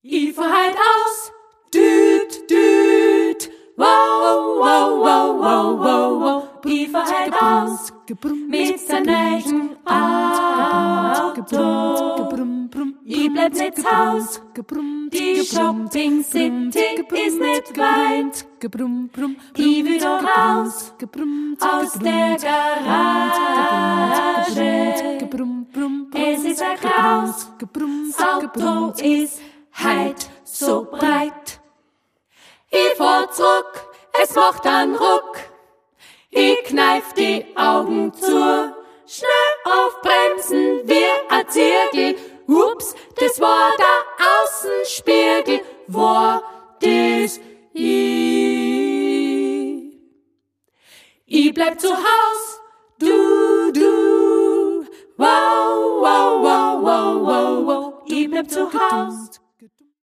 I fahr halt aus, düt, düt, wow, wow, wow, wow, wow, wow. I fahr halt aus, mit seinem Auto. I bleib nicht zu Haus, die Shopping City ist nicht weit. I will doch raus, aus der Garage. Es ist ein Graus, Auto ist halt so breit. Ich fahr zurück, es macht einen Ruck. Ich kneif die Augen zu, schnell auf Bremsen wie ein Zirkel. Ups, das war der Außenspiegel, war das ich. Ich bleib zu Haus, du, du, wow, wow, wow, wow, wow, wow. Ich bleib zu Haus.